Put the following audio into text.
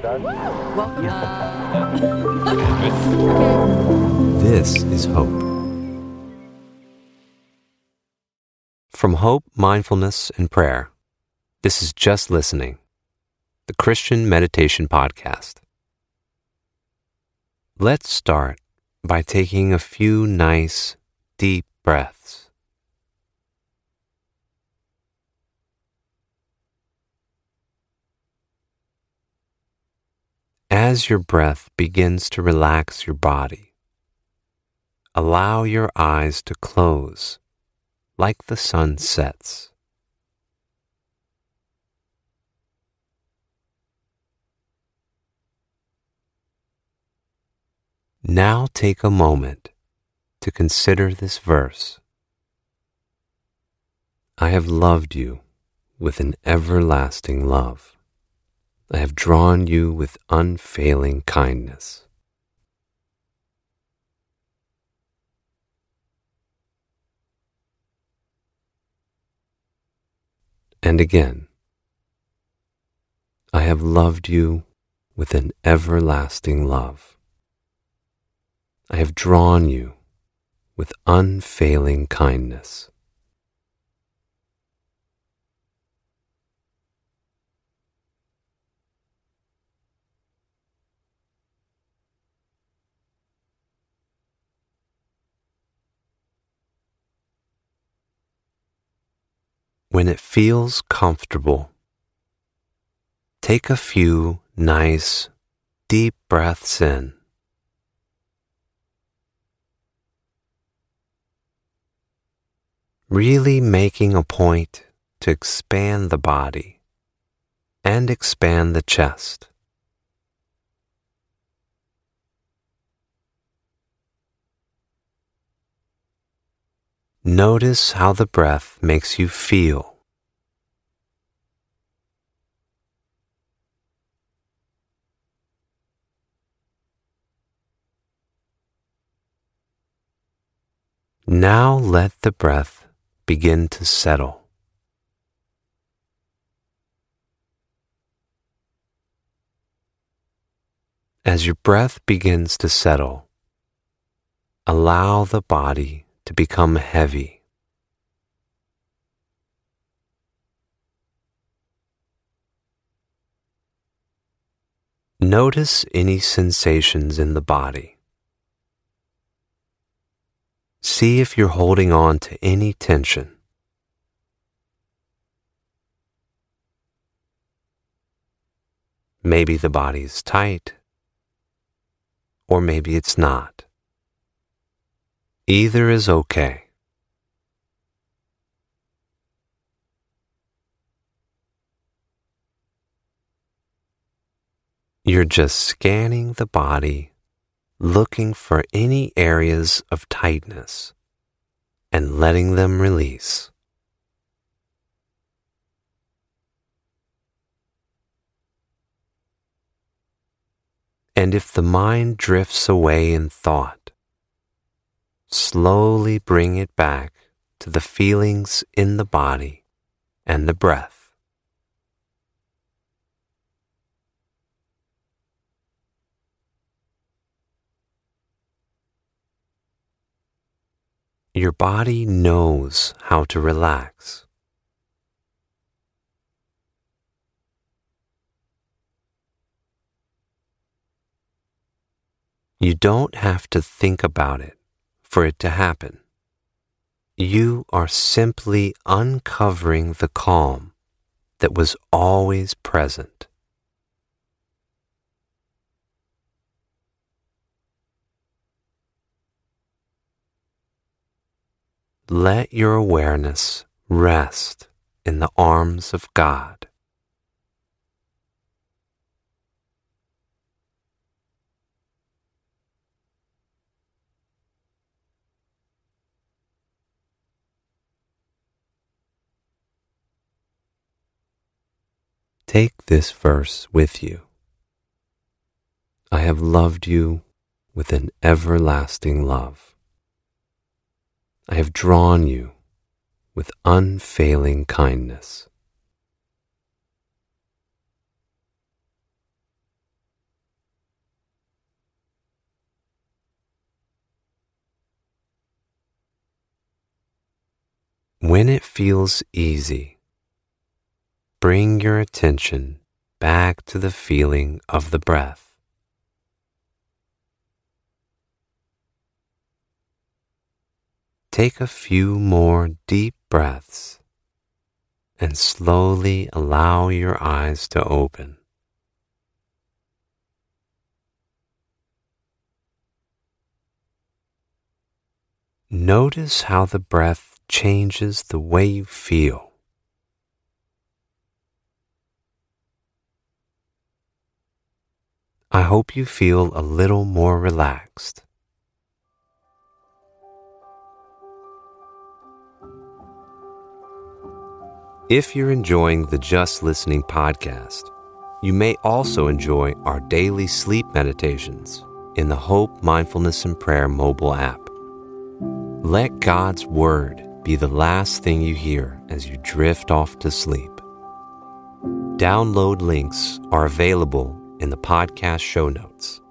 Welcome. This is Hope. From Hope, Mindfulness, and Prayer, this is Just Listening, the Christian Meditation Podcast. Let's start by taking a few nice, deep breaths. As your breath begins to relax your body, allow your eyes to close like the sun sets. Now take a moment to consider this verse. I have loved you with an everlasting love. I have drawn you with unfailing kindness. And again, I have loved you with an everlasting love. I have drawn you with unfailing kindness. When it feels comfortable, take a few nice, deep breaths in. Really making a point to expand the body and expand the chest. Notice how the breath makes you feel. Now let the breath begin to settle. As your breath begins to settle, allow the body to become heavy. Notice any sensations in the body. See if you're holding on to any tension. Maybe the body's tight, or maybe it's not. Either is okay. You're just scanning the body, looking for any areas of tightness and letting them release. And if the mind drifts away in thought, slowly bring it back to the feelings in the body and the breath. Your body knows how to relax. You don't have to think about it for it to happen. You are simply uncovering the calm that was always present. Let your awareness rest in the arms of God. Take this verse with you. I have loved you with an everlasting love. I have drawn you with unfailing kindness. When it feels easy, bring your attention back to the feeling of the breath. Take a few more deep breaths and slowly allow your eyes to open. Notice how the breath changes the way you feel. I hope you feel a little more relaxed. If you're enjoying the Just Listening podcast, you may also enjoy our daily sleep meditations in the Hope, Mindfulness, and Prayer mobile app. Let God's Word be the last thing you hear as you drift off to sleep. Download links are available in the podcast show notes.